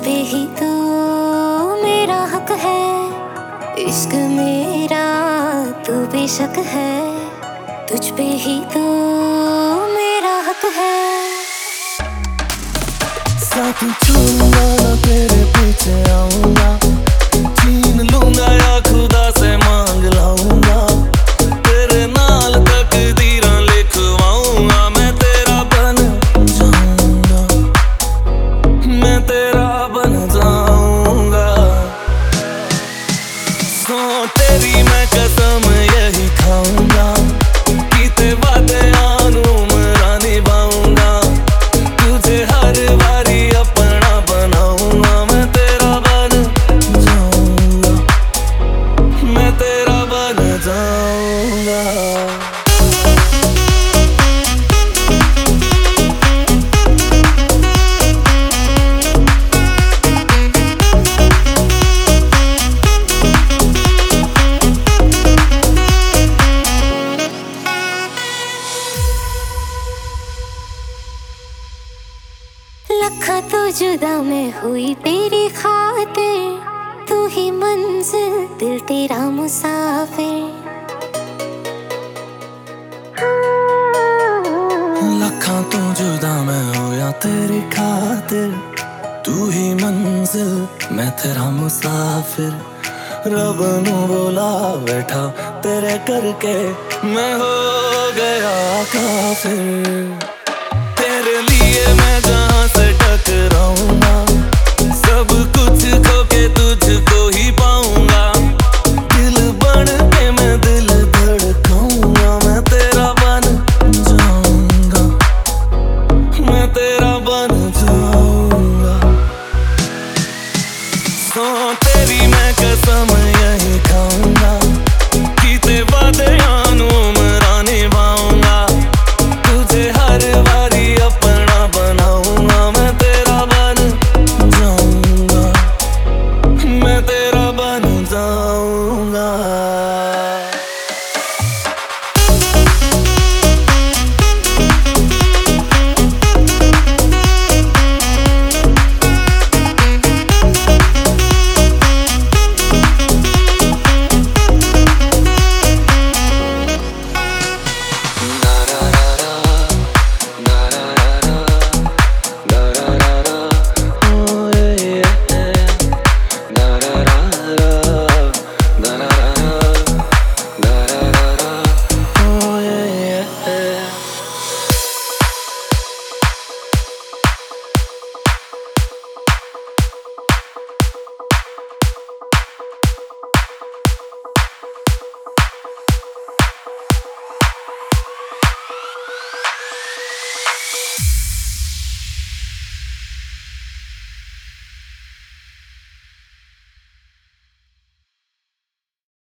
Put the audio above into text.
पे ही तो मेरा हक है, इश्क मेरा तू बेशक है, तुझ पे ही तो मेरा हक है। साथ छूंगा ना तेरे पीछे आऊंगा, छीन लूंगा या खुदा से मांग लाऊंगा, तेरे नाल तकदीरां लिखवाऊंगा, मैं तेरा बन जाऊंगा, मैं तेरा बन जाऊंगा। सो तेरी मैं कसम यही खाऊंगा, कीते वादे आनू मरा निभाऊंगा, तुझे हर बारी अपना बनाऊंगा, मैं तेरा बन जाऊंगा, मैं तेरा बन जाऊंगा। लखा तो जुदा मैं हुई तेरी खातिर, तू ही मंजिल दिल तेरा मुसाफिर। लखा तो जुदा मैं होया तेरी खातिर, तू ही मंजिल मैं तेरा मुसाफिर। रब नू बोला बैठा तेरे करके मैं हो गया काफिर, तेरे लिए मैं जहाँ से टकराऊंगा, सब कुछ खो के तुझको ही पाऊंगा, दिल बन के मैं दिल धड़काऊंगा, मैं तेरा बन जाऊंगा, मैं तेरा बन जाऊंगा। सो तेरी मैं कसम